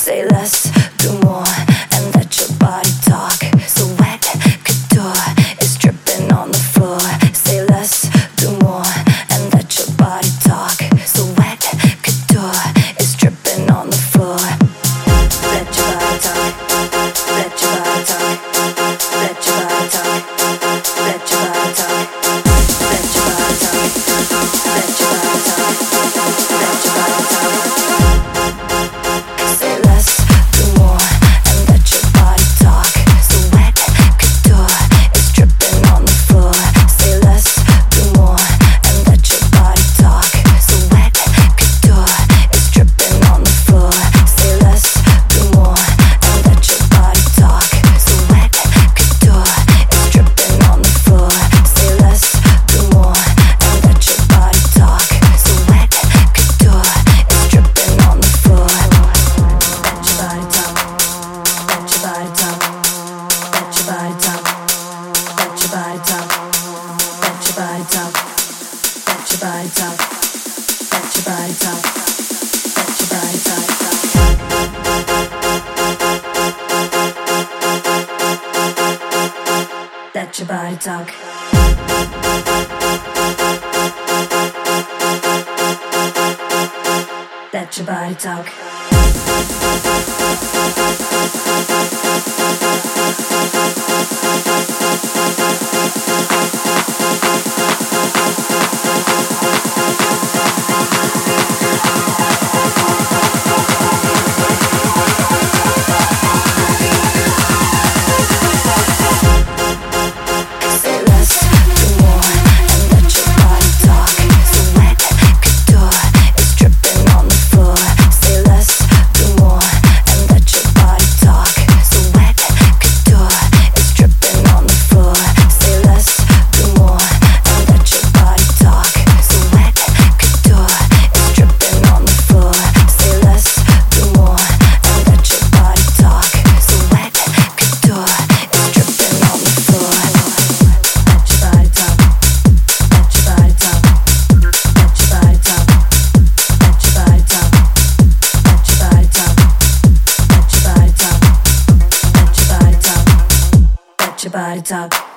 Say less, do more, and let your body talk. So wet, couture is dripping on the floor. Say less, do more, and let your body talk. So wet, couture is dripping on the floor. Let your body talk. Let your body talk. Let your body talk. Let your body talk. Let your body talk. Let your body talk. Let your body talk. Say less, do more, and let your body talk. So wet, couture is dripping on the floor. Say less, do more, and let your body talk. So wet, couture is dripping on the floor. Say less, do more, and let your body talk. So wet, couture is dripping on the floor. Say less, do more, and let your body talk. So wet, couture is dripping on the floor. Let your body talk. Let your body talk. Let your body talk. Let your body talk. Let your body talk. Let your body talk. Let your body talk. Let your body talk. Let your body talk. Let your body talk. Say less, do more, and let your body talk. So wet, couture is dripping on the floor. Say less, do more, and let your body talk. So wet, couture is dripping on the floor. Say less, do more, and let your body talk. So wet, couture is dripping on the floor. Say less, do more, and let your body talk. So wet, couture is dripping on the floor. Let your body talk. Let your body talk. Let your body talk. Let your body talk. Let your body talk. Let your body talk. Let your body talk. Let your body talk.